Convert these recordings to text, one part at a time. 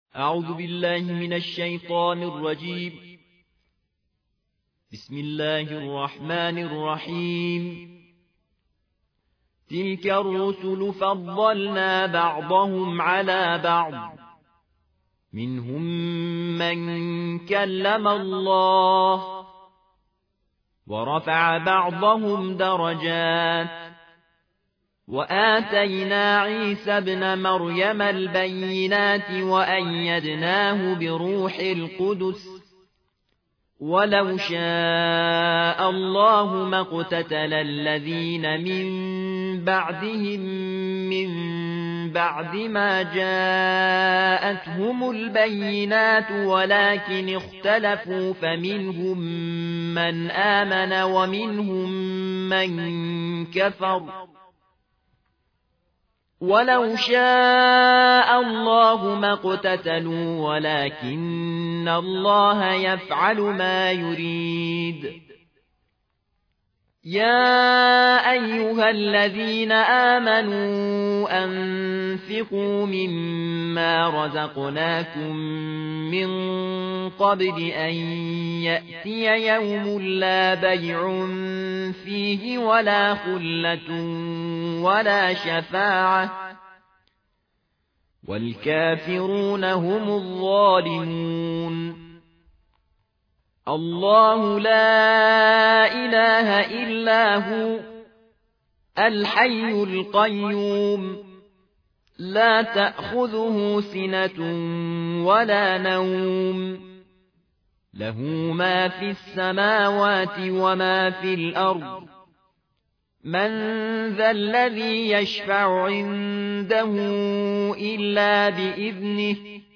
أعوذ بالله من الشيطان الرجيم. بسم الله الرحمن الرحيم. تلك الرسل فضلنا بعضهم على بعض، منهم من كلم الله ورفع بعضهم درجات، وآتينا عيسى ابن مريم البينات وأيدناه بروح القدس، ولو شاء الله ما اقتتل الذين من بعدهم من بعد ما جاءتهم البينات ولكن اختلفوا، فمنهم من آمن ومنهم من كفر. ولو شاء الله ما اقتتلوا ولكن الله يفعل ما يريد. يا أيها الذين آمنوا أنفقوا مما رزقناكم من قبل أن يأتي يوم لا بيع فيه ولا خلة ولا شفاعة، والكافرون هم الظالمون. الله لا إله إلا هو الحي القيوم، لا تأخذه سنة ولا نوم، له ما في السماوات وما في الأرض. من ذا الذي يشفع عنده إلا بإذنه،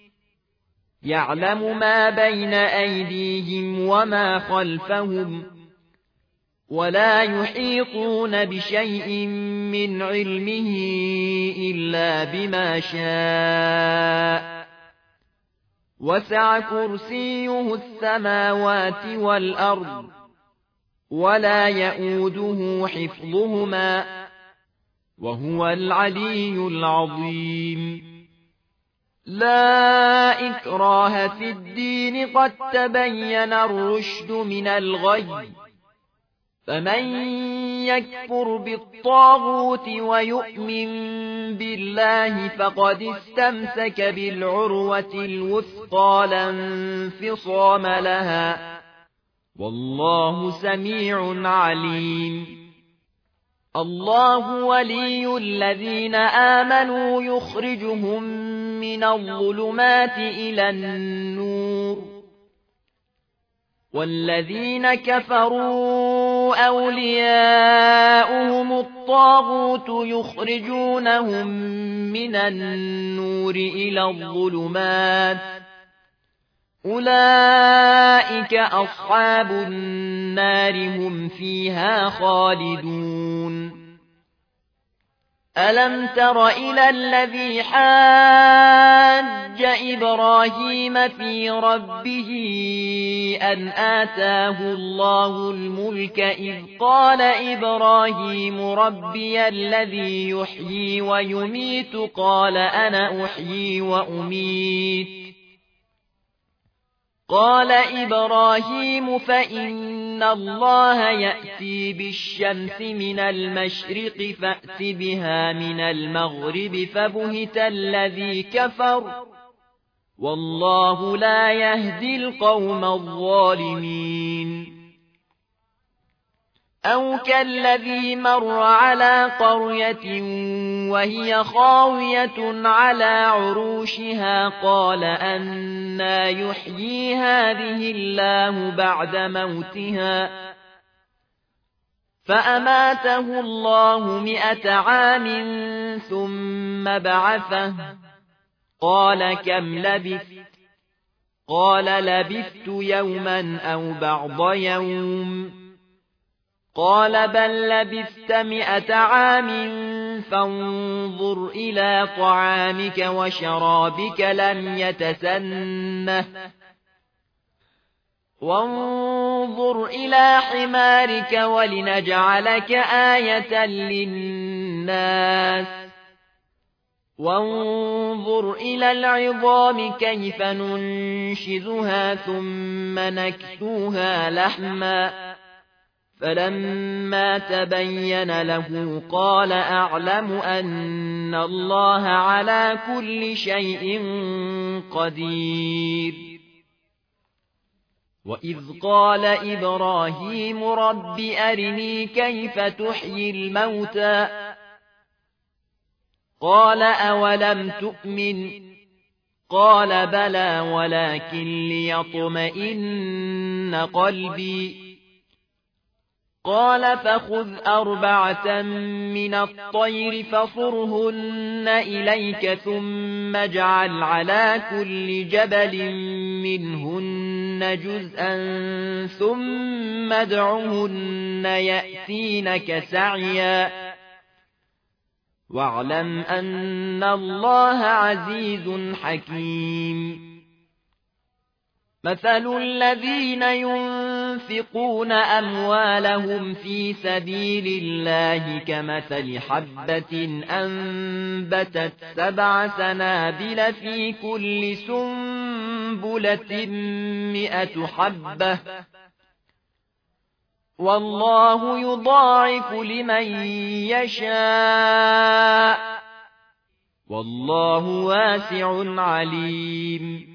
يعلم ما بين أيديهم وما خلفهم، ولا يحيطون بشيء من علمه إلا بما شاء، وسع كرسيه السماوات والأرض، ولا يئوده حفظهما، وهو العلي العظيم. لا إكراه في الدين، قد تبين الرشد من الغي، فمن يكفر بالطاغوت ويؤمن بالله فقد استمسك بالعروة الوثقى لا انفصام لها، والله سميع عليم. الله ولي الذين آمنوا يخرجهم من الظلمات إلى النور، والذين كفروا أولياؤهم الطاغوت يخرجونهم من النور إلى الظلمات، أولئك أصحاب النار هم فيها خالدون. ألم تر إلى الذي حاج إبراهيم في ربه أن آتاه الله الملك، إذ قال إبراهيم ربي الذي يحيي ويميت، قال أنا أحيي وأميت. قال إبراهيم فإن الله يأتي بالشمس من المشرق فأت بها من المغرب، فبهت الذي كفر، والله لا يهدي القوم الظالمين. أو كالذي مر على قرية وهي خاوية على عروشها، قال أنى يحيي هذه الله بعد موتها، فأماته الله 100 عام ثم بعثه، قال كم لبثت؟ قال لبثت يوما أو بعض يوم، قال بل لبثت 100 عام، فانظر إلى طعامك وشرابك لم يتسنه، وانظر إلى حمارك ولنجعلك آية للناس، وانظر إلى العظام كيف ننشزها ثم نكسوها لحما فلما تبين له قال أعلم أن الله على كل شيء قدير وإذ قال إبراهيم رب أرني كيف تحيي الموتى قال أولم تؤمن قال بلى ولكن ليطمئن قلبي قال فخذ 4 من الطير فصرهن إليك ثم اجعل على كل جبل منهن جزءا ثم ادعهن يأتينك سعيا واعلم أن الله عزيز حكيم مثل الذين ينفقون أموالهم في سبيل الله كمثل حبة أنبتت 7 سنابل في كل سنبلة 100 حبة والله يضاعف لمن يشاء والله واسع عليم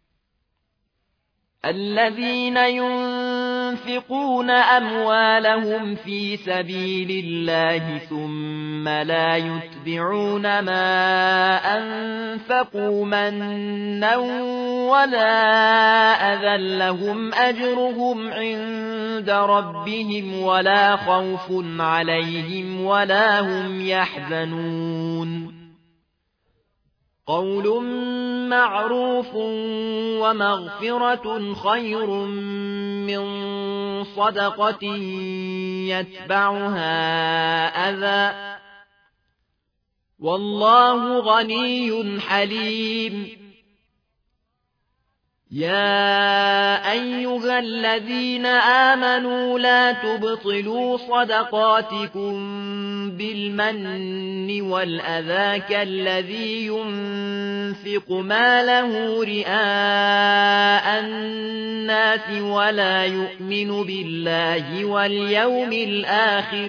الذين ينفقون أموالهم في سبيل الله ثم لا يتبعون ما أنفقوا منا ولا أذى لهم أجرهم عند ربهم ولا خوف عليهم ولا هم يحزنون قول معروف ومغفرة خير من صدقة يتبعها أذى والله غني حليم يا أيها الذين آمنوا لا تبطلوا صدقاتكم بالمن والأذى كالذي ينفق ماله رئاء الناس ولا يؤمن بالله واليوم الآخر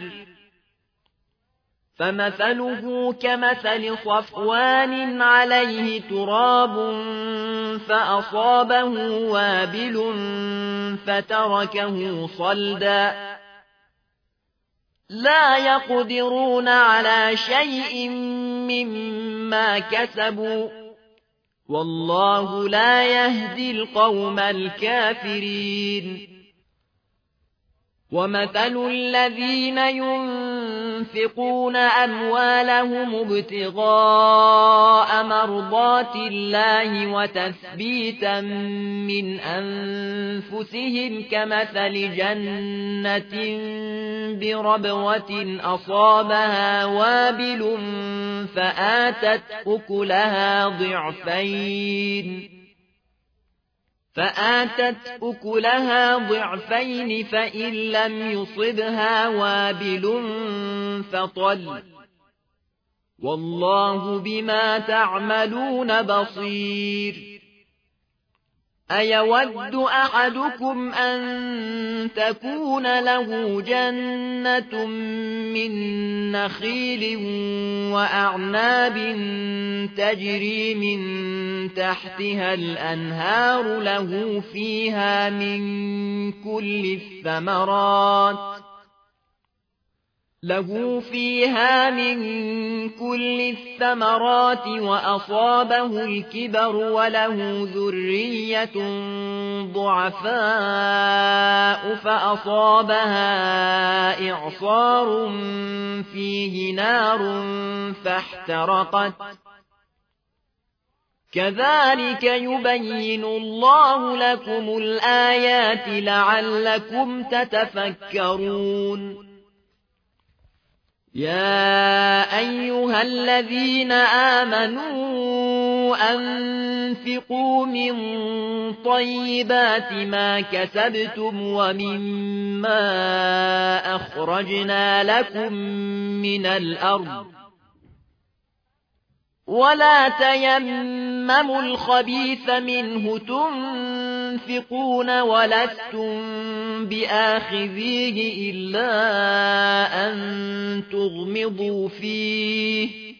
فمثله كمثل صفوان عليه تراب فأصابه وابل فتركه صلدا لا يقدرون على شيء مما كسبوا والله لا يهدي القوم الكافرين ومثل الذين ينفقون أموالهم ابتغاء مرضات الله وتثبيتا من أنفسهم كمثل جنة بربوة أصابها وابل فآتت أكلها ضعفين فإن لم يصبها وابل فطل والله بما تعملون بصير أيود أحدكم أن تكون له جنة من نخيل وأعناب تجري من تحتها الأنهار له فيها من كل الثمرات وأصابه الكبر وله ذرية ضعفاء فأصابها إعصار فيه نار فاحترقت كذلك يبين الله لكم الآيات لعلكم تتفكرون يا أيها الذين آمنوا أنفقوا من طيبات ما كسبتم ومما أخرجنا لكم من الأرض ولا تيمموا الخبيث منه تنفقون ولستم بآخذيه إلا أن تغمضوا فيه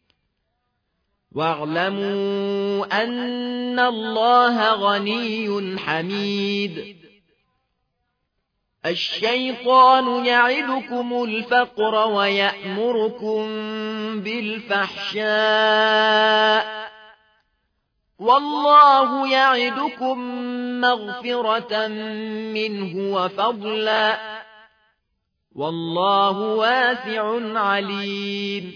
واعلموا أن الله غني حميد الشيطان يعدكم الفقر ويأمركم بالفحشاء والله يعدكم مغفرة منه وفضلا والله واسع عليم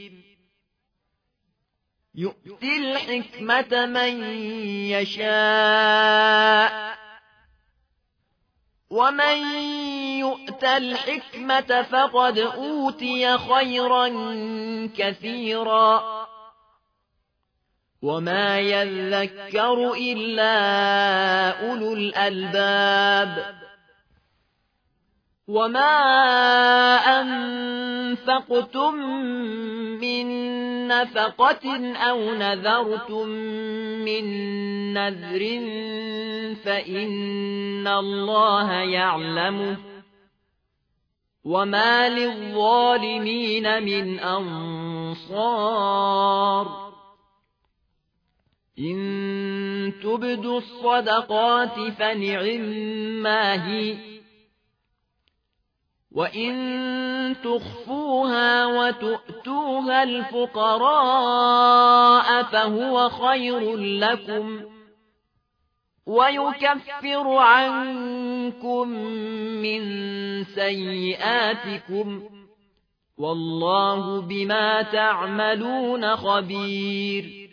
يؤتي الحكمة من يشاء ومن يؤت الحكمة فقد أوتي خيرا كثيرا وما يذكر إلا أولو الألباب وما أنفقتم من نفقة أو نذرتم من نذر فإن الله يعلمه وما للظالمين من أنصار إن تبدوا الصدقات فنعما هي وإن تخفوها وتؤتوها الفقراء فهو خير لكم ويكفر عنكم من سيئاتكم والله بما تعملون خبير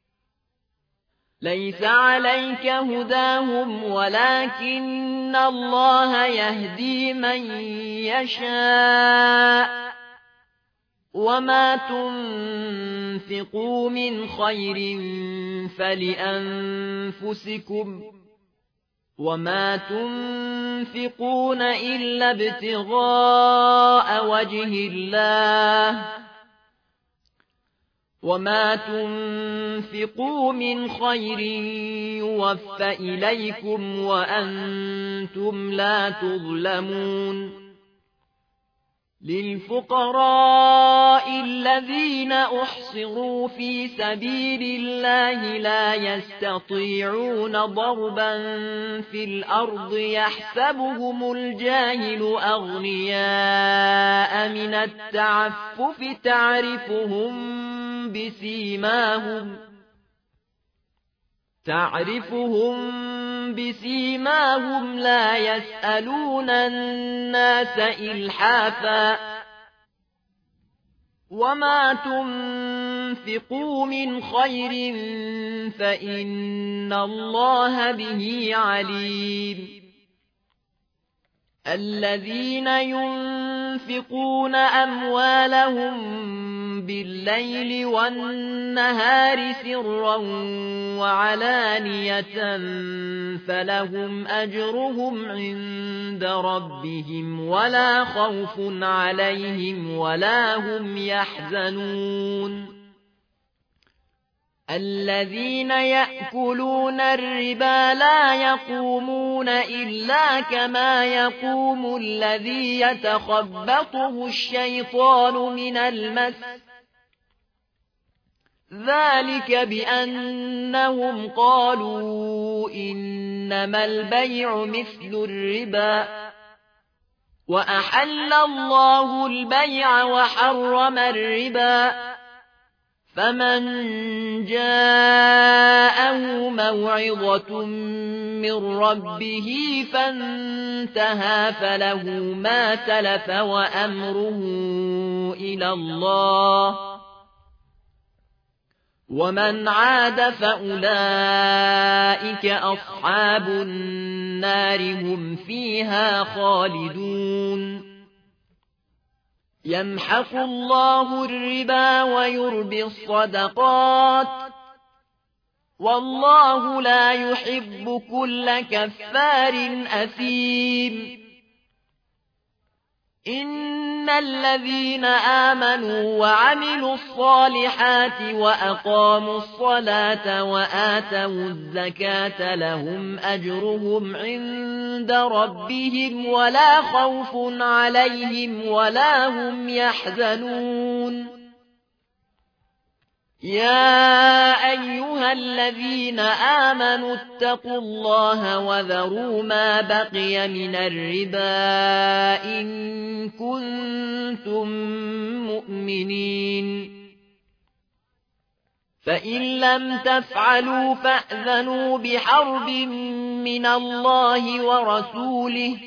ليس عليك هداهم ولكن الله يهدي من يشاء وما تنفقوا من خير فلأنفسكم وما تنفقون إلا ابتغاء وجه الله وما تنفقوا من خير يوفى إليكم وأنتم لا تظلمون للفقراء الذين أحصروا في سبيل الله لا يستطيعون ضربا في الأرض يحسبهم الجاهل أغنياء من التعفف تعرفهم بسيماهم لا يسألون الناس إلحافا وما تنفقوا من خير فإن الله به عليم الذين ينفقون أموالهم بالليل والنهار سرا وعلانية فلهم أجرهم عند ربهم ولا خوف عليهم ولا هم يحزنون الذين يأكلون الربا لا يقومون إلا كما يقوم الذي يتخبطه الشيطان من المس ذلك بأنهم قالوا إنما البيع مثل الربا وأحل الله البيع وحرم الربا فمن جاءه موعظة من ربه فانتهى فله ما سلف وأمره إلى الله ومن عاد فأولئك أصحاب النار هم فيها خالدون يمحق الله الربا ويربي الصدقات والله لا يحب كل كفار أثيم إن الذين آمنوا وعملوا الصالحات وأقاموا الصلاة وآتوا الزكاة لهم أجرهم عند ربهم ولا خوف عليهم ولا هم يحزنون يا أيها الذين آمنوا اتقوا الله وذروا ما بقي من الربا إن كنتم مؤمنين فإن لم تفعلوا فأذنوا بحرب من الله ورسوله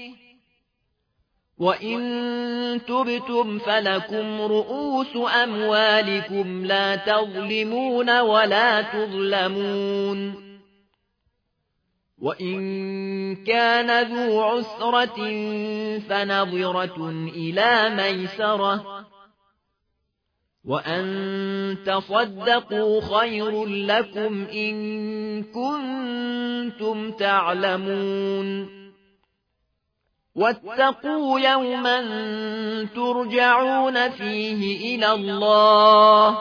وإن تبتم فلكم رؤوس أموالكم لا تظلمون ولا تظلمون وإن كان ذو عسرة فنظرة إلى ميسرة وأن تصدقوا خير لكم إن كنتم تعلمون واتقوا يوما ترجعون فيه إلى الله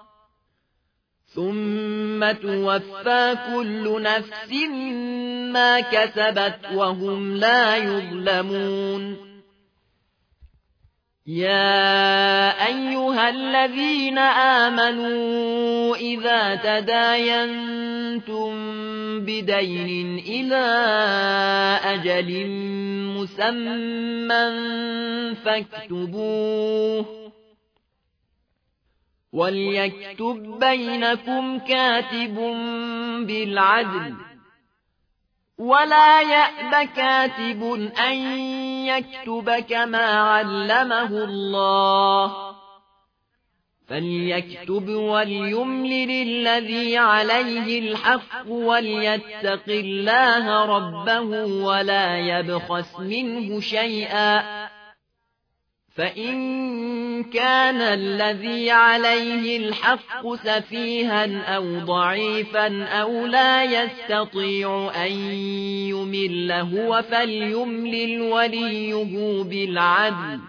ثم توفى كل نفس ما كسبت وهم لا يظلمون يا أيها الذين آمنوا إذا تداينتم بدين إلى أجل مسمى فاكتبوه وليكتب بينكم كاتب بالعدل ولا يأب كاتب أن يكتب كما علمه الله فليكتب وليملل الذي عليه الحق وليتق الله ربه ولا يبخس منه شيئا فإن كان الذي عليه الحق سفيها أو ضعيفا أو لا يستطيع أن يمل هو فليملل وليه بالعدل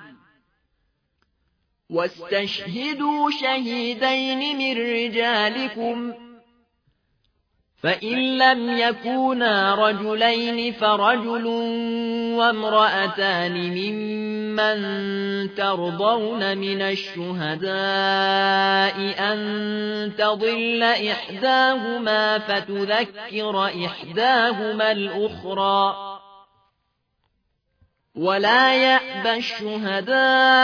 واستشهدوا شهيدين من رجالكم فإن لم يكونا رجلين فرجل وامرأتان ممن ترضون من الشهداء أن تضل إحداهما فتذكر إحداهما الأخرى ولا يأبى الشهداء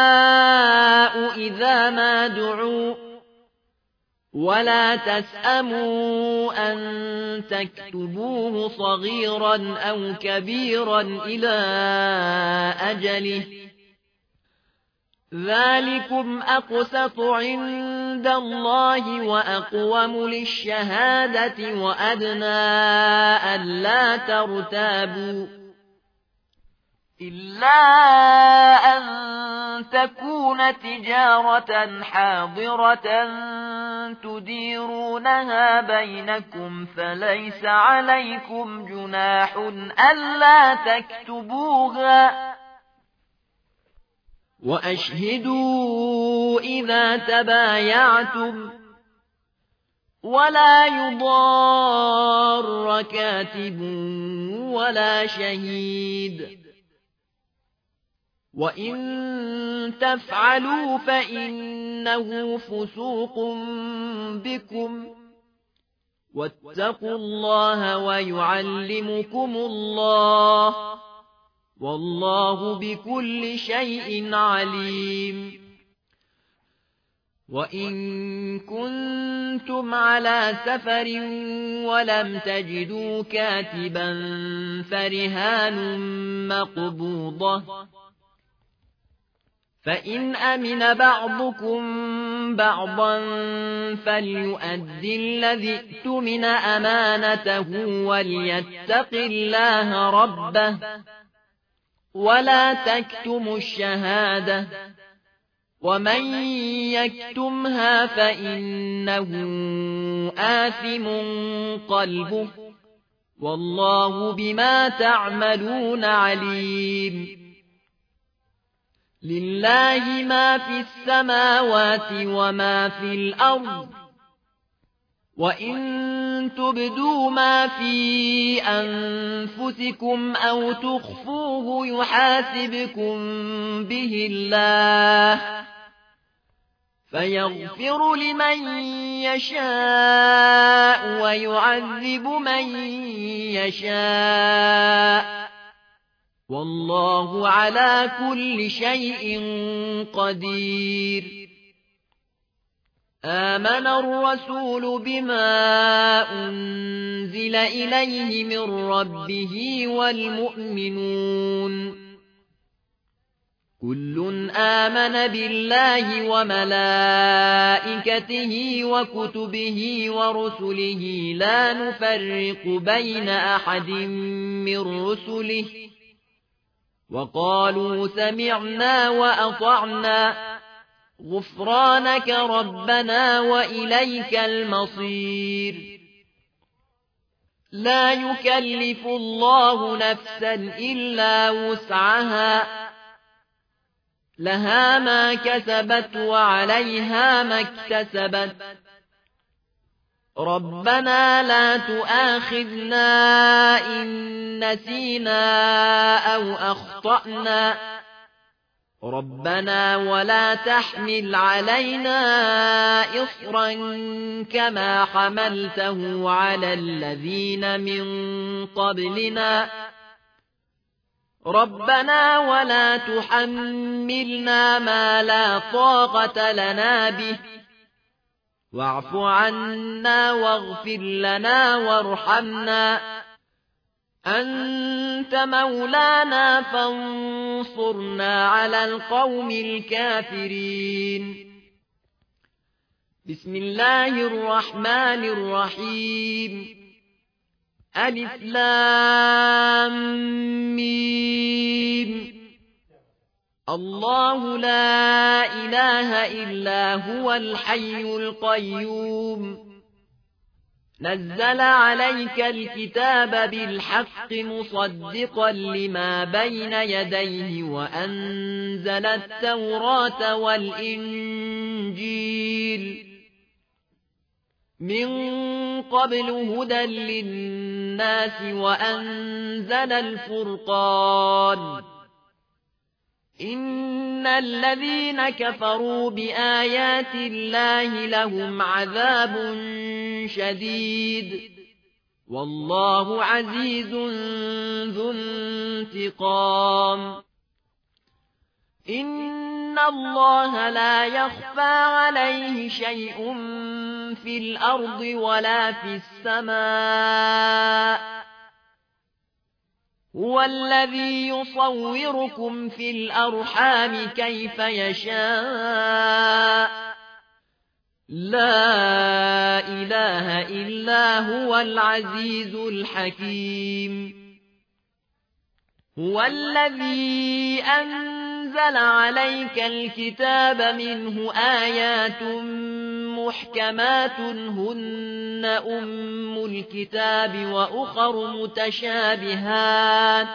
إذا ما دعوا ولا تسأموا أن تكتبوه صغيرا أو كبيرا إلى أجله ذلكم أقسط عند الله وأقوم للشهادة وأدنى ألا ترتابوا إلا أن تكون تجارة حاضرة تديرونها بينكم فليس عليكم جناح ألا تكتبوها وأشهدوا إذا تبايعتم ولا يضار كاتب ولا شهيد وإن تفعلوا فإنه فسوق بكم واتقوا الله ويعلمكم الله والله بكل شيء عليم وإن كنتم على سفر ولم تجدوا كاتبا فرهان مقبوضة فإن أمن بعضكم بعضا فليؤدي الذي اؤتمن أمانته وليتق الله ربه ولا تكتموا الشهادة ومن يكتمها فإنه آثم قلبه والله بما تعملون عليم لله ما في السماوات وما في الأرض وإن تبدوا ما في أنفسكم أو تخفوه يحاسبكم به الله فيغفر لمن يشاء ويعذب من يشاء والله على كل شيء قدير آمن الرسول بما أنزل إليه من ربه والمؤمنون كل آمن بالله وملائكته وكتبه ورسله لا نفرق بين أحد من رسله وقالوا سمعنا وأطعنا غفرانك ربنا وإليك المصير لا يكلف الله نفسا إلا وسعها لها ما كسبت وعليها ما اكتسبت ربنا لا تؤاخذنا إن نسينا أو أخطأنا ربنا ولا تحمل علينا إصرا كما حملته على الذين من قبلنا ربنا ولا تحملنا ما لا طاقة لنا به واعف عنا واغفر لنا وارحمنا أنت مولانا فانصرنا على القوم الكافرين بسم الله الرحمن الرحيم ألف لام ميم الله لا إله إلا هو الحي القيوم نزل عليك الكتاب بالحق مصدقا لما بين يديه وأنزل التوراة والإنجيل من قبل هدى للناس وأنزل الفرقان إن الذين كفروا بآيات الله لهم عذاب شديد والله عزيز ذو انتقام إن الله لا يخفى عليه شيء في الأرض ولا في السماء هو الذي يصوركم في الأرحام كيف يشاء لا إله إلا هو العزيز الحكيم هو الذي أنزل عليك الكتاب منه آيات محكمات هن أم الكتاب وأخر متشابهات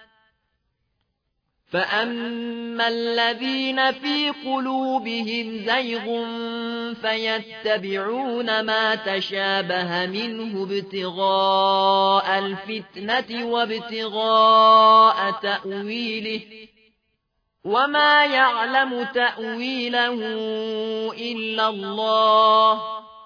فأما الذين في قلوبهم زيغ فيتبعون ما تشابه منه ابتغاء الفتنة وابتغاء تأويله وما يعلم تأويله إلا الله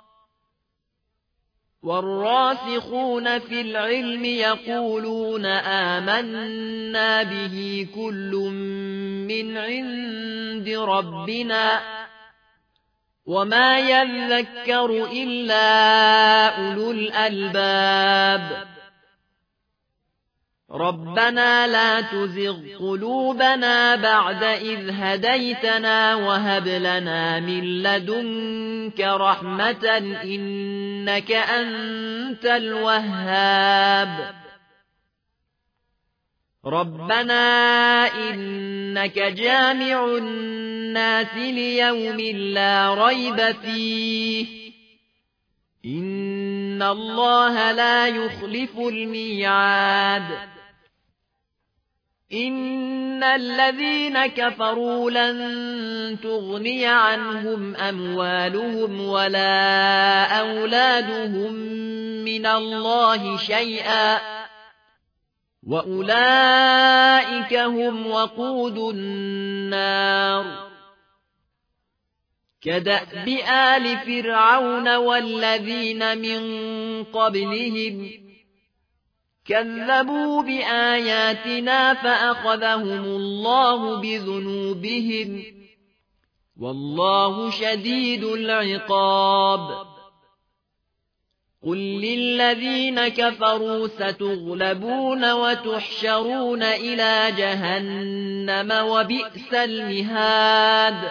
والراسخون في العلم يقولون آمنا به كل من عند ربنا وما يذكر إلا أولو الألباب ربنا لا تزغ قلوبنا بعد إذ هديتنا وهب لنا من لدنك رحمة إنك أنت الوهاب ربنا إنك جامع الناس ليوم لا ريب فيه إن الله لا يخلف الميعاد إن الذين كفروا لن تغني عنهم أموالهم ولا أولادهم من الله شيئا وأولئك هم وقود النار كدأب آل فرعون والذين من قبلهم كذبوا بآياتنا فأخذهم الله بذنوبهم والله شديد العقاب قل للذين كفروا ستغلبون وتحشرون إلى جهنم وبئس المهاد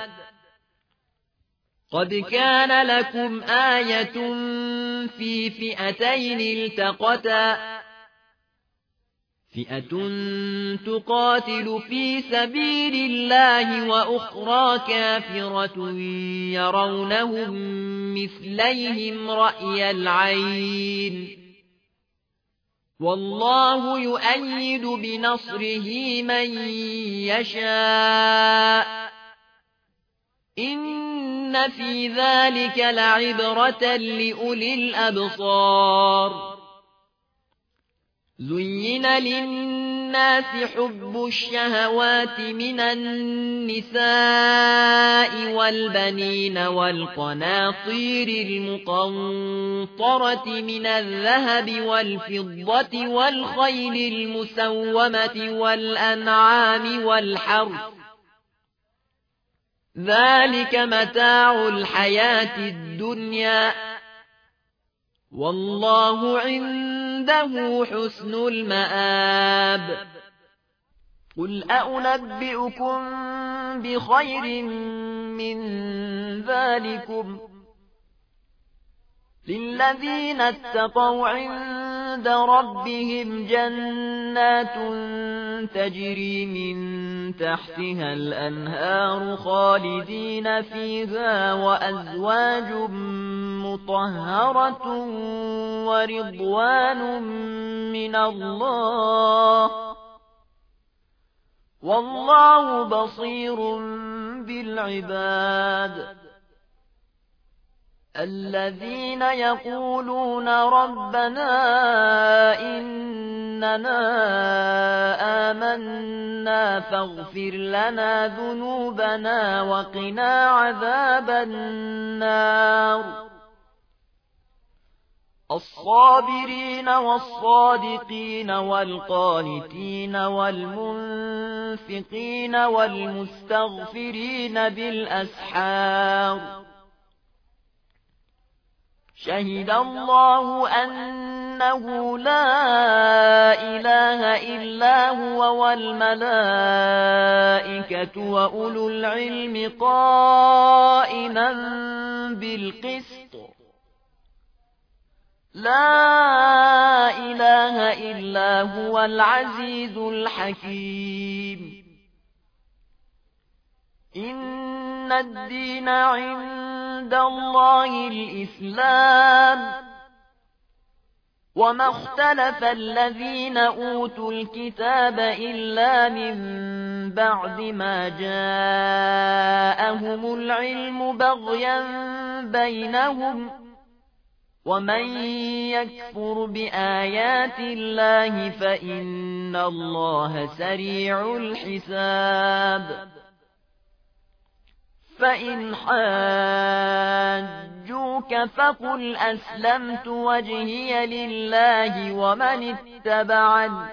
قد كان لكم آية في فئتين التقتا فئة تقاتل في سبيل الله وأخرى كافرة يرونهم مثليهم رأي العين والله يؤيد بنصره من يشاء إن في ذلك لعبرة لأولي الأبصار زين للناس حب الشهوات من النساء والبنين والقناطير المقنطرة من الذهب والفضة والخيل المسومة والأنعام والحرث ذلك متاع الحياة الدنيا والله عنده حسن المآب قل أنبئكم بخير من ذلكم للذين اتقوا عند ربهم جنات تجري من تحتها الأنهار خالدين فيها وأزواج مطهرة ورضوان من الله والله بصير بالعباد الذين يقولون ربنا إننا آمنا فاغفر لنا ذنوبنا وقنا عذاب النار الصابرين والصادقين والقانتين والمنفقين والمستغفرين بالأسحار شهد الله أنه لا إله إلا هو والملائكة وأولو العلم قائما بالقسط لا إله إلا هو العزيز الحكيم إن الدين عند الله الإسلام وما اختلف الذين أوتوا الكتاب إلا من بعد ما جاءهم العلم بغيا بينهم ومن يكفر بآيات الله فإن الله سريع الحساب فإن حاجوك فقل أسلمت وجهي لله ومن اتبعني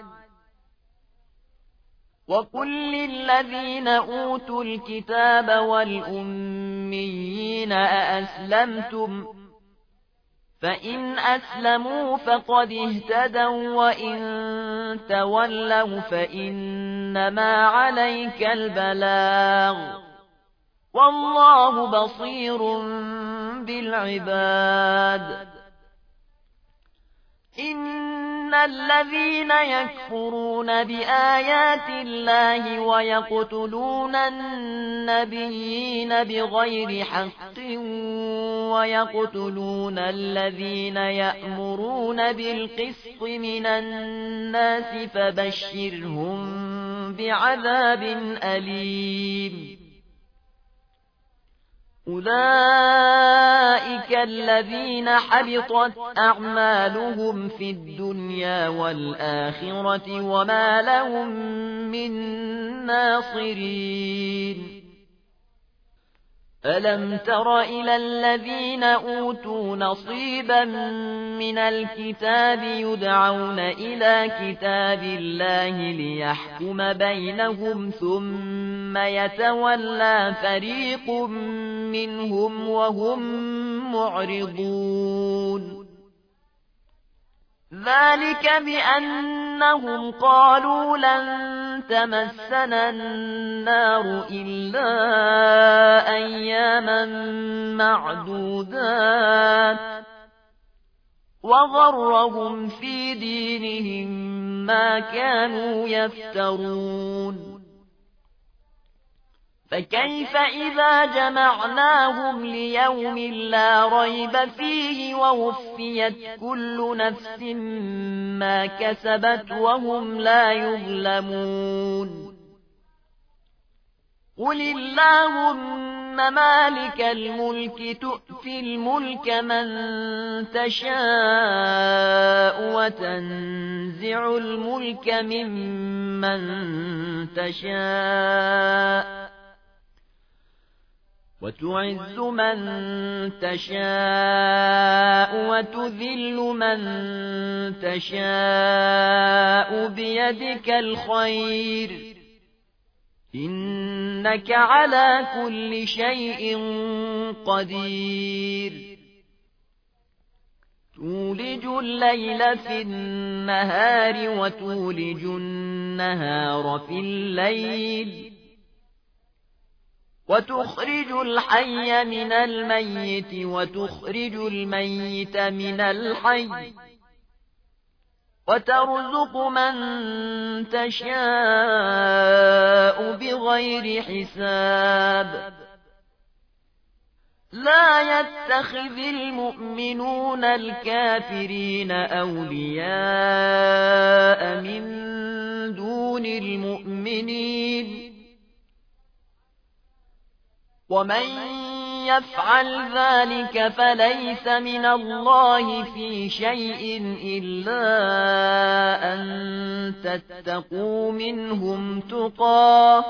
وقل للذين أوتوا الكتاب والأميين أأسلمتم فإن أسلموا فقد اهتدوا وإن تولوا فإنما عليك البلاغ والله بصير بالعباد إن الذين يكفرون بآيات الله ويقتلون النبيين بغير حق ويقتلون الذين يأمرون بالقسط من الناس فبشرهم بعذاب أليم أولئك الذين حبطت أعمالهم في الدنيا والآخرة وما لهم من ناصرين ألم تر إلى الذين أوتوا نصيبا من الكتاب يدعون إلى كتاب الله ليحكم بينهم ثم يتولى فريق منهم وهم معرضون ذلك بأنهم قالوا لن تمسنا النار إلا أياما معدودات وغرهم في دينهم ما كانوا يفترون فكيف إذا جمعناهم ليوم لا ريب فيه ووفيت كل نفس ما كسبت وهم لا يظلمون قل اللهم مالك الملك تؤتي الملك من تشاء وتنزع الملك ممن تشاء وتعز من تشاء وتذل من تشاء بيدك الخير إنك على كل شيء قدير تولج الليل في النهار وتولج النهار في الليل وتخرج الحي من الميت وتخرج الميت من الحي وترزق من تشاء بغير حساب لا يتخذ المؤمنون الكافرين أولياء من دون المؤمنين ومن يفعل ذلك فليس من الله في شيء إلا أن تتقوا منهم تقاه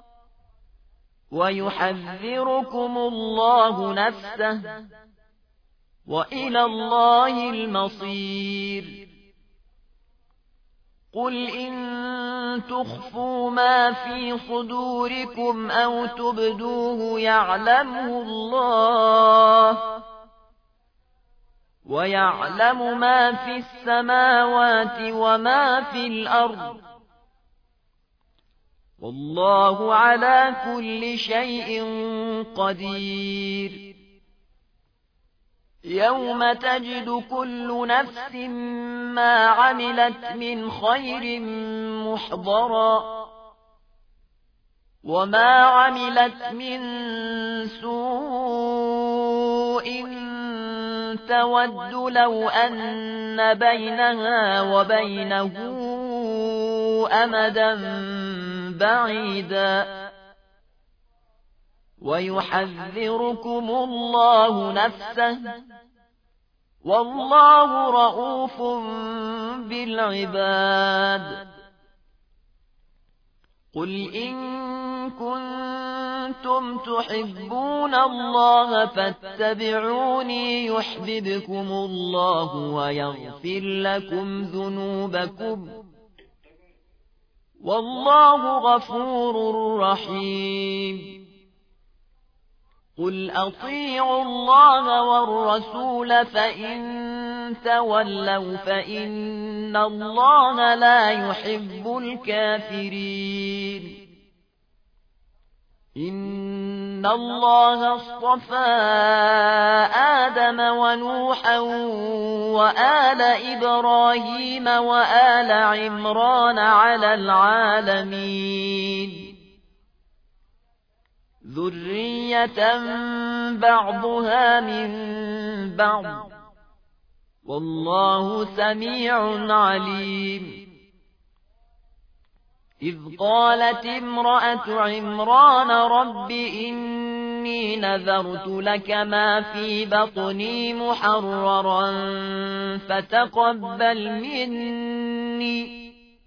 ويحذركم الله نفسه وإلى الله المصير قل إن تخفوا ما في صدوركم أو تبدوه يعلمه الله ويعلم ما في السماوات وما في الأرض والله على كل شيء قدير يوم تجد كل نفس ما عملت من خير محضرا وما عملت من سوء تود لو أن بينها وبينه أمدا بعيدا ويحذركم الله نفسه والله رؤوف بالعباد قل إن كنتم تحبون الله فاتبعوني يحببكم الله ويغفر لكم ذنوبكم والله غفور رحيم قل أطيعوا الله والرسول فإن تولوا فإن الله لا يحب الكافرين إن الله اصطفى آدم ونوحا وآل إبراهيم وآل عمران على العالمين ذرية بعضها من بعض والله سميع عليم إذ قالت امرأة عمران رب إني نذرت لك ما في بطني محررا فتقبل مني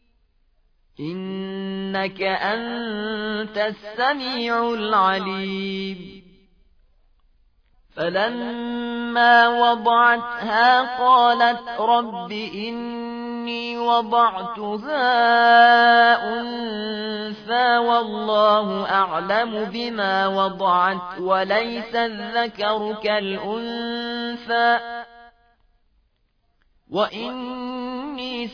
إنك أنت السميع العليم فلما وضعتها قالت رب إني وضعتها أنثى والله أعلم بما وضعت وليس الذكر كالأنثى وإني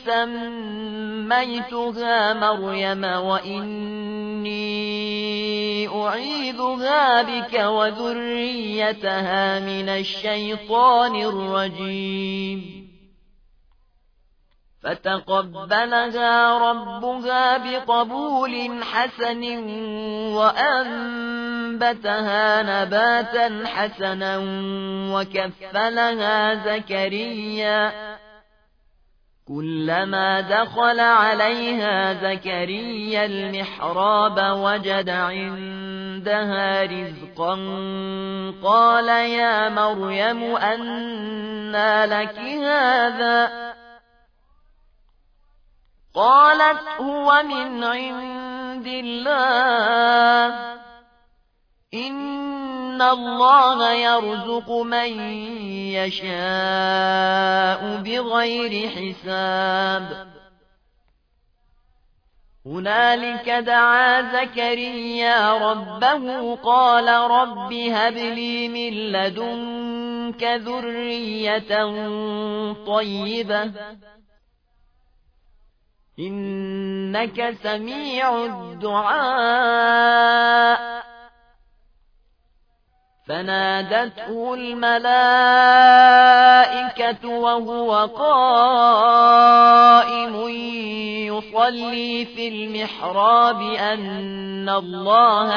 سميتها مريم وإني أعيذها بك وذريتها من الشيطان الرجيم فتقبلها ربها بقبول حسن وأنبتها نباتا حسنا وكفلها زكريا كلما دخل عليها زكريا المحراب وجد عندها رزقا قال يا مريم أنى لك هذا قالت هو من عند الله إن الله يرزق من يشاء بغير حساب هنالك دعا زكريا ربه قال رب هب لي من لدنك ذرية طيبة إنك سميع الدعاء فنادته الملائكة وهو قائم يصلي في المحراب أن الله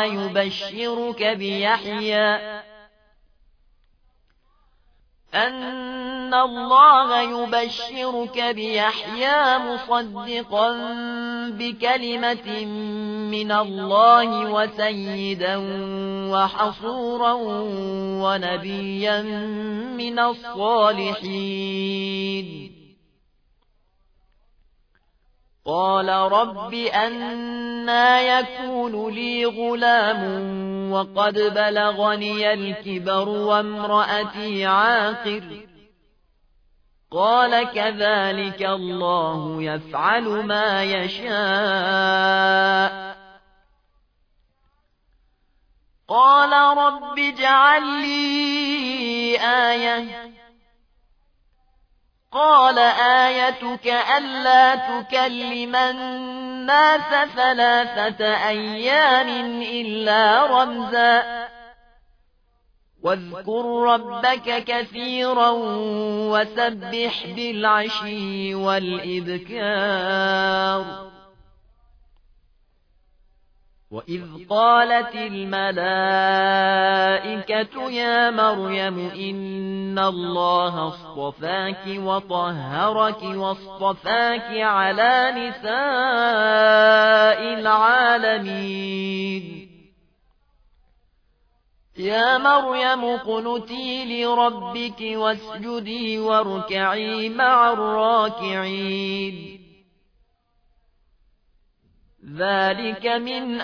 يبشرك بيحيى مصدقا بكلمة من الله وسيدا وحصورا ونبيا من الصالحين قال رب أنى يكون لي غلام وقد بلغني الكبر وامرأتي عاقر قال كذلك الله يفعل ما يشاء قال رب اجعل لي آية قال آيتك ألا تكلم الناس 3 أيام إلا رمزا واذكر ربك كثيرا وسبح بالعشي والإبكار وإذ قالت الملائكة يا مريم إن الله اصطفاك وطهرك واصطفاك على نساء العالمين يا مريم اقنتي لربك واسجدي واركعي مع الراكعين ذلك من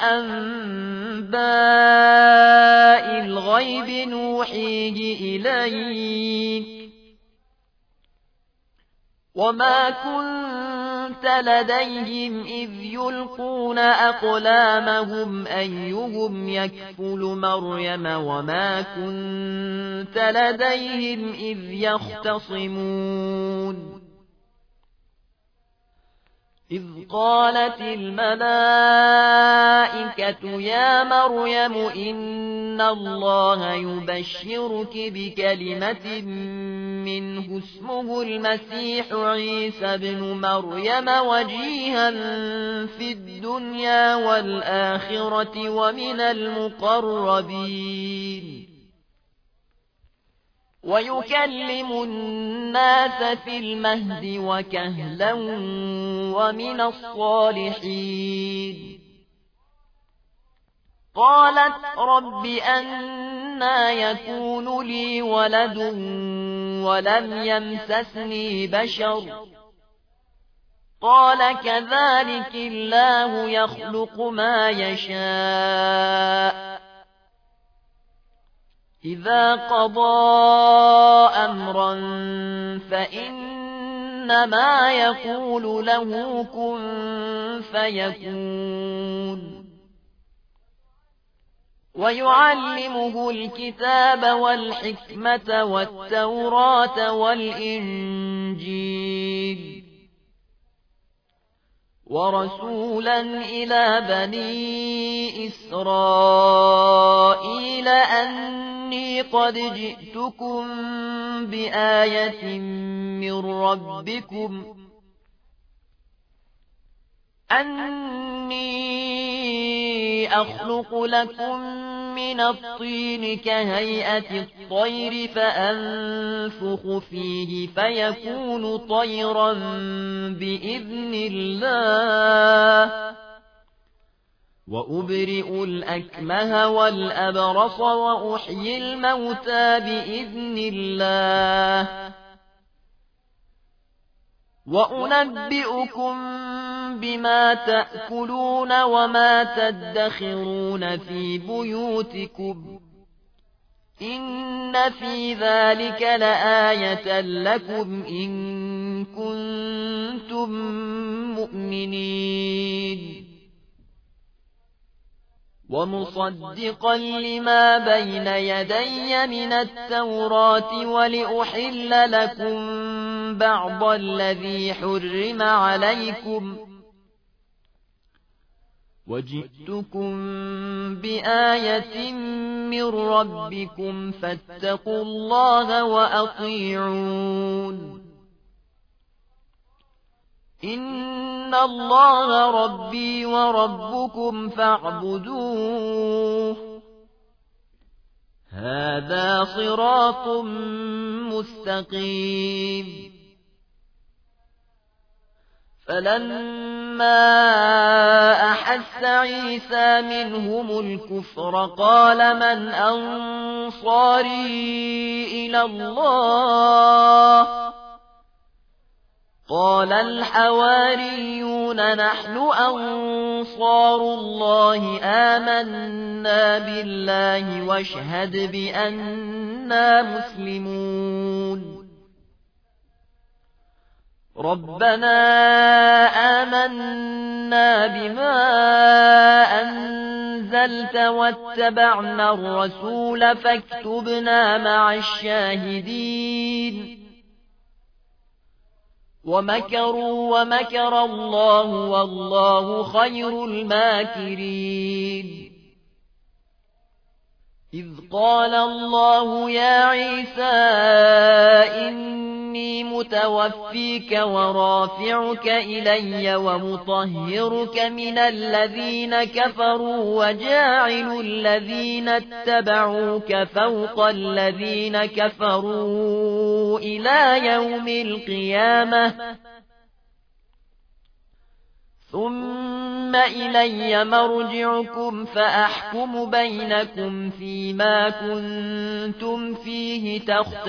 أنباء الغيب نوحيه إليك وما كنت لديهم إذ يلقون أقلامهم أيهم يكفل مريم وما كنت لديهم إذ يختصمون إذ قالت الملائكة يا مريم إن الله يبشرك بكلمة منه اسمه المسيح عيسى بن مريم وجيها في الدنيا والآخرة ومن المقربين ويكلم الناس في المهد وكهلا ومن الصالحين. قالت رب أنى يكون لي ولد ولم يمسسني بشر قال كذلك الله يخلق ما يشاء إذا قضى أمرا فإنما يقول له كن فيكون. ويعلمه الكتاب والحكمة والتوراة والإنجيل ورسولا إلى بني إسرائيل أني قد جئتكم بآية من ربكم أني أخلق لكم من الطين كهيئة الطير فأنفخ فيه فيكون طيرا بإذن الله وأبرئ الأكمه والأبرص وأحيي الموتى بإذن الله وأنبئكم بما تأكلون وما تدخرون في بيوتكم إن في ذلك لآية لكم إن كنتم مؤمنين. ومصدقا لما بين يدي من التوراة ولأحل لكم بعض الذي حرم عليكم وجئتكم بآية من ربكم فاتقوا الله وأطيعون. إن الله ربي وربكم فاعبدوه هذا صراط مستقيم. فلما أحس عيسى منهم الكفر قال من أنصاري إلى الله قال الحواريون نحن أنصار الله آمنا بالله واشهد بأننا مسلمون. ربنا آمنا بما أنزلت واتبعنا الرسول فاكتبنا مع الشاهدين. ومكروا ومكر الله والله خير الماكرين. إذ قال الله يا عيسى إني متوفيك ورافعك إلي ومطهرك من الذين كفروا وجاعل الذين اتبعوك فوق الذين كفروا إلى يوم القيامة ثم إلي مرجعكم فأحكم بينكم فيما كنتم فيه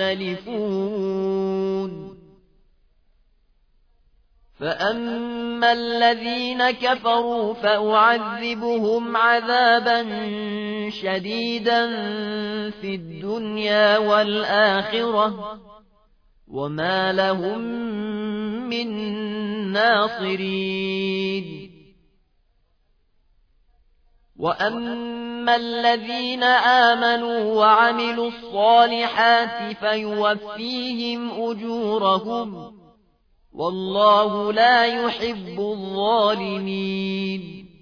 تختلفون. فأما الذين كفروا فأعذبهم عذابا شديدا في الدنيا والآخرة وما لهم من ناصرين. وأما الذين آمنوا وعملوا الصالحات فيوفيهم أجورهم والله لا يحب الظالمين.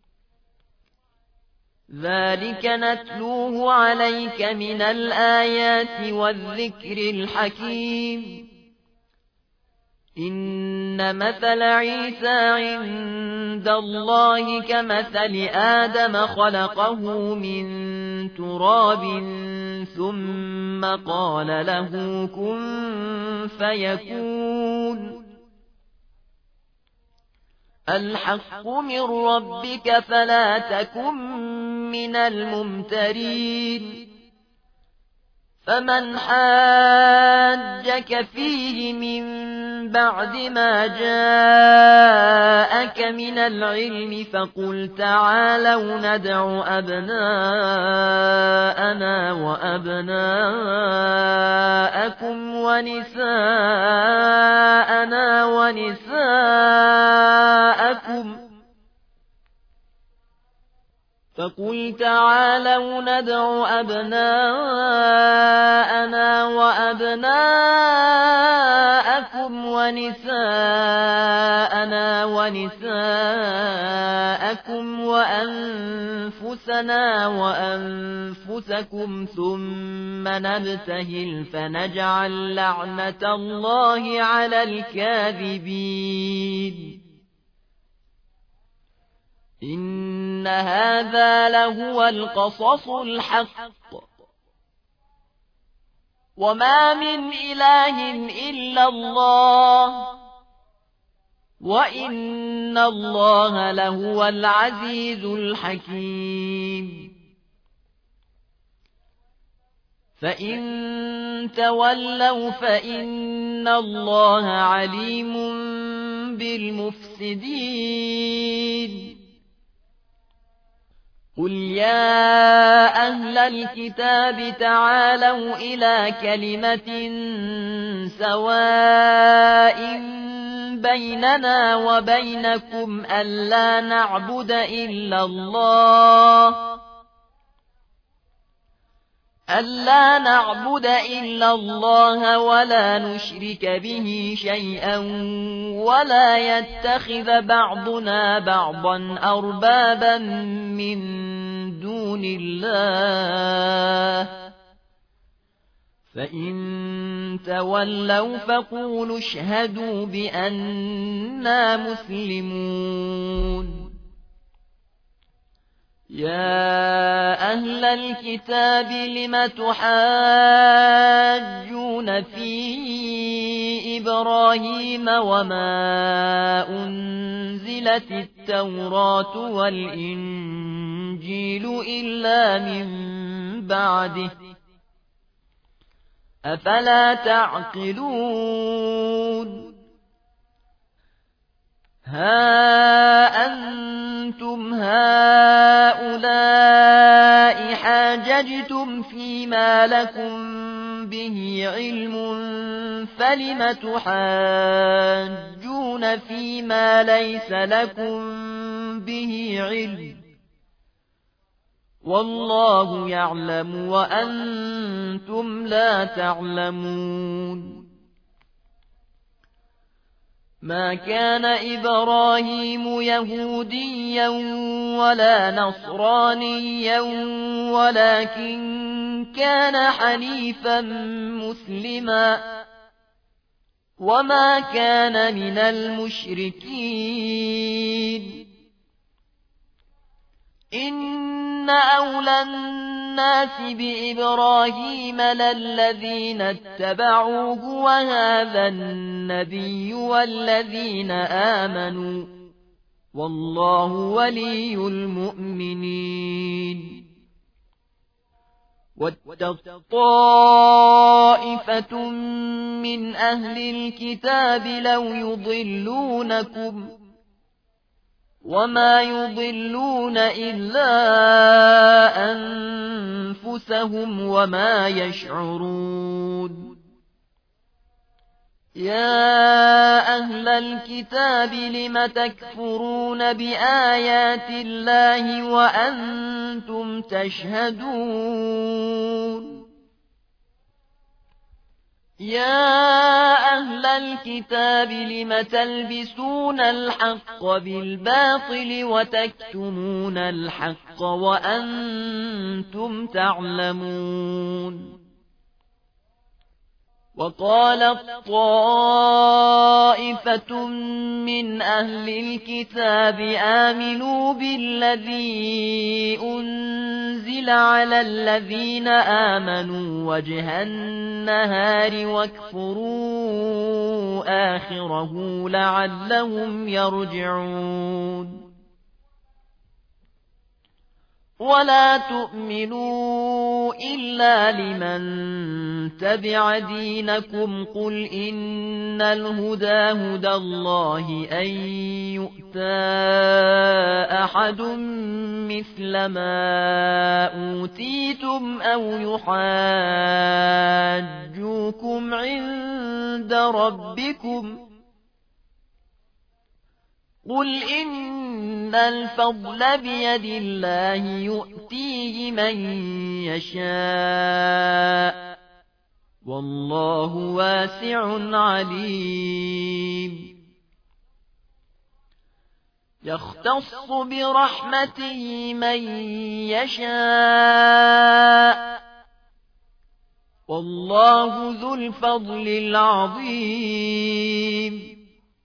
ذلك نتلوه عليك من الآيات والذكر الحكيم. إن مثل عيسى عند الله كمثل آدم خلقه من تراب ثم قال له كن فيكون الحق من ربك فلا تكن من الممترين فمن حاجك فيه من بعد ما جاءك من العلم فقل تعالوا ندع أبناءنا وأبناءكم ونساءنا ونساءكم فقل تعالوا ندع أبناءنا وأبناءكم ونساءنا ونساءكم وأنفسنا وأنفسكم ثم نبتهل فنجعل لعنة الله على الكاذبين إن هذا لهو القصص الحق وما من إله إلا الله وإن الله لهو العزيز الحكيم فإن تولوا فإن الله عليم بالمفسدين قل يا أهل الكتاب تعالوا إلى كلمة سواء بيننا وبينكم ألا نعبد إلا الله ولا نشرك به شيئا ولا يتخذ بعضنا بعضا أربابا من دون الله فإن تولوا فقولوا اشهدوا بأننا مسلمون يا أهل الكتاب لم تحاجون في إبراهيم وما أنزلت التوراة والإنجيل إلا من بعده أفلا تعقلون ها أنتم هؤلاء حاججتم فيما لكم به علم فلم تحاجون فيما ليس لكم به علم والله يعلم وأنتم لا تعلمون ما كان إبراهيم يهوديا ولا نصرانيا ولكن كان حنيفا مسلما وما كان من المشركين إن أولى الناس بإبراهيم للذين اتبعوه وهذا النبي والذين آمنوا والله ولي المؤمنين وَدَّت طَّائِفَةٌ من أهل الكتاب لو يضلونكم وما يضلون إلا أنفسهم وما يشعرون يا أهل الكتاب لم تكفرون بآيات الله وأنتم تشهدون يا أهل الكتاب لم تلبسون الحق بالباطل وتكتمون الحق وأنتم تعلمون وقالت طائفة من أهل الكتاب آمنوا بالذي أنزل أنزل على الذين آمنوا وجه النهار واكفروا آخره لعلهم يرجعون ولا تؤمنوا إلا لمن تبع دينكم قل إن الهدى هدى الله أن يؤتى أحد مثل ما أوتيتم أو يحاجوكم عند ربكم قل إن الفضل بيد الله يؤتيه من يشاء والله واسع عليم يختص برحمته من يشاء والله ذو الفضل العظيم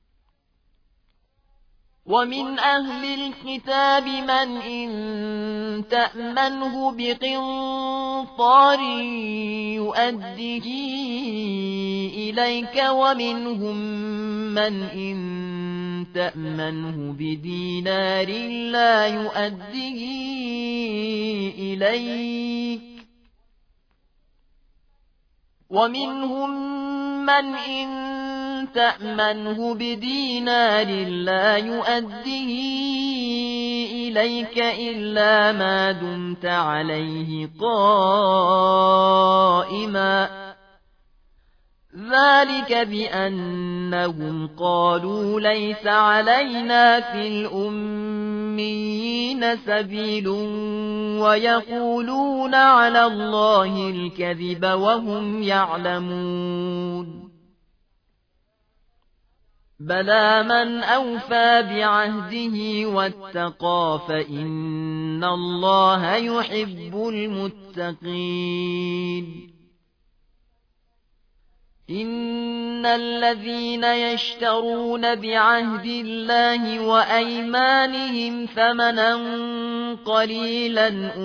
ومن أهل الكتاب من إن تأمنه بقنطار يؤده إليك ومنهم من إن تأمنه بدينار لا يؤده إليك ومنهم من إن تأمنه بدينار لا يؤده إليك إلا ما دمت عليه قائما ذلك بأنهم قالوا ليس علينا في الأميين سبيل ويقولون على الله الكذب وهم يعلمون بلى من أوفى بعهده واتقى فإن الله يحب المتقين إن الذين يشترون بعهد الله وأيمانهم ثمنا قليلا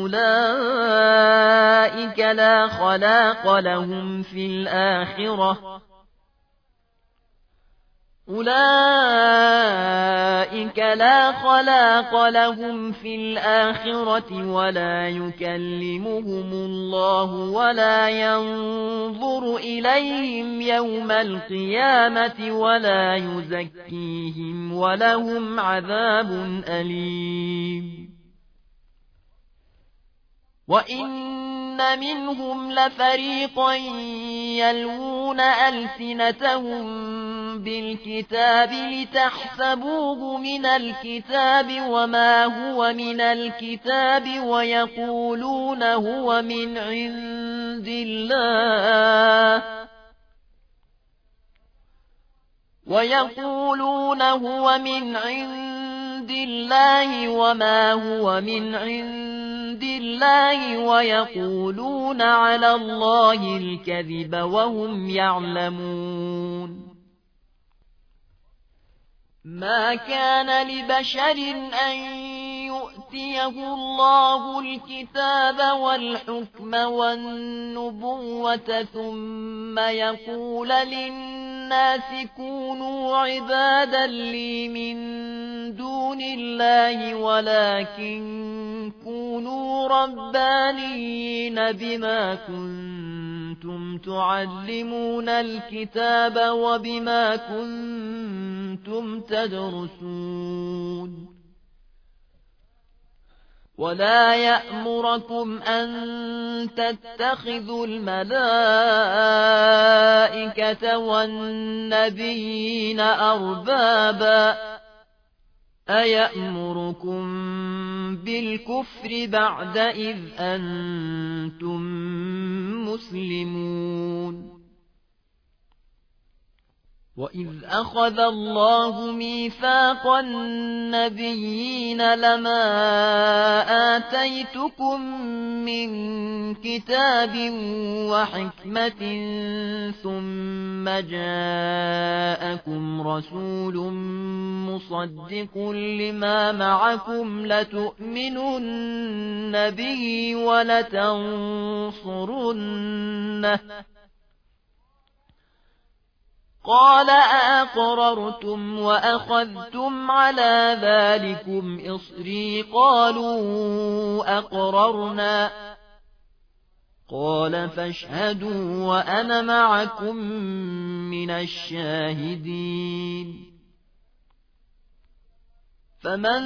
أولئك لا خلاق لهم في الآخرة ولا يكلمهم الله ولا ينظر إليهم يوم القيامة ولا يزكيهم ولهم عذاب أليم وإن منهم لفريقا يلوون ألسنتهم بالكتاب لتحسبوه من الكتاب وما هو من الكتاب ويقولون هو من عند الله وما هو من عند الله ويقولون على الله الكذب وهم يعلمون ما كان لبشر أن يؤتيه الله الكتاب والحكم والنبوة ثم يقول للناس كونوا عبادا لي من دون الله ولكن كونوا ربانيين بما كنتم تعلمون الكتاب وبما كنتم تدرسون ولا يأمركم أن تتخذوا الملائكة والنبيين أربابا أيأمركم بالكفر بعد إذ أنتم مسلمون وإذ أخذ الله ميثاق النبيين لما آتيتكم من كتاب وحكمة ثم جاءكم رسول مصدق لما معكم لتؤمنن به ولتنصرنه قال أأقررتم وأخذتم على ذلكم إصري قالوا أقررنا قال فاشهدوا وأنا معكم من الشاهدين فمن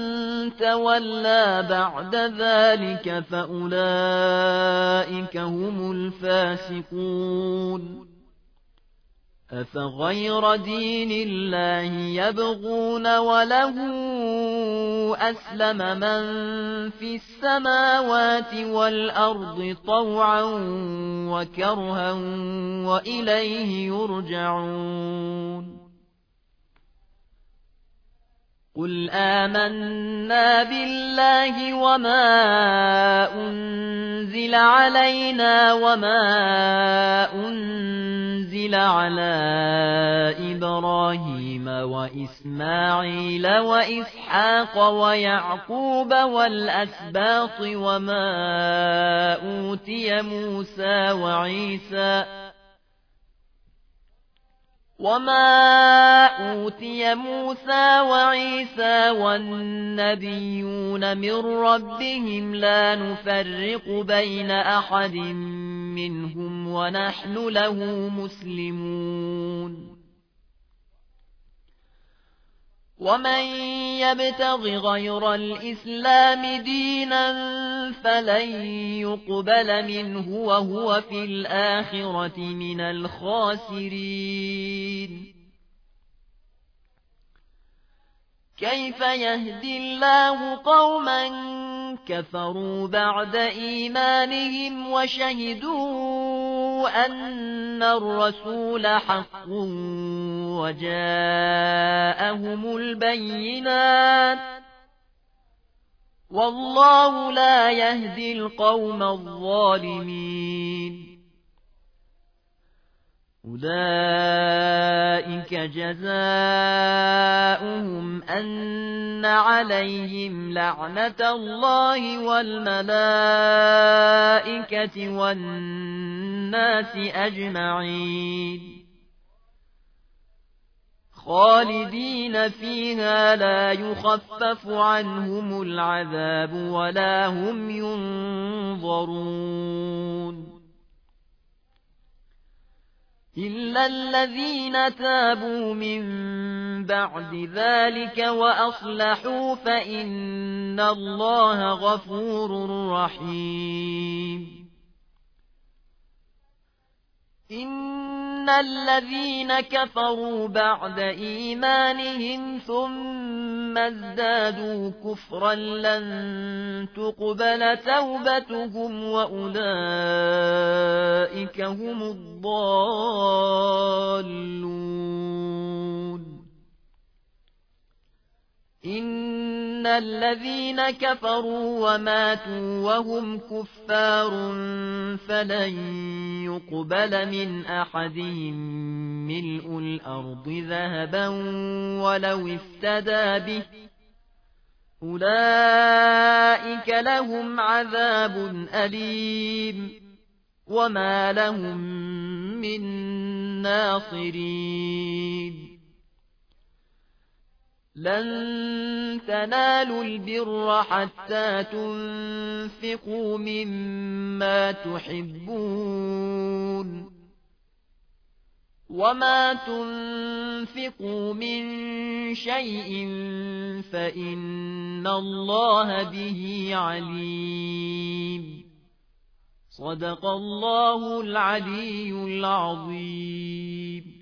تولى بعد ذلك فأولئك هم الفاسقون أفغير دين الله يبغون وله أسلم من في السماوات والأرض طوعا وكرها وإليه يرجعون قل آمنا بالله وما أنزل علينا وما أنزل على إبراهيم وإسماعيل وإسحاق ويعقوب والأسباط وما أوتي موسى وعيسى والنبيون من ربهم لا نفرق بين أحد منهم ونحن له مسلمون ومن يبتغ غير الإسلام دينا فلن يقبل منه وهو في الآخرة من الخاسرين كيف يهدي الله قوما كفروا بعد إيمانهم وشهدوا أن الرسول حق وجاءهم البينات والله لا يهدي القوم الظالمين أولئك جزاؤهم أن عليهم لعنة الله والملائكة والناس أجمعين خالدين فيها لا يخفف عنهم العذاب ولا هم ينظرون إلا الذين تابوا من بعد ذلك وأصلحوا فإن الله غفور رحيم إن الذين كفروا بعد إيمانهم ثم ازدادوا كفرا لن تقبل توبتهم وأولئك هم الضالون إن الذين كفروا وماتوا وهم كفار فلن يقبل من أحدهم ملء الأرض ذهبا ولو افتدى به أولئك لهم عذاب أليم وما لهم من ناصرين لن تنالوا البر حتى تنفقوا مما تحبون وما تنفقوا من شيء فإن الله به عليم صدق الله العلي العظيم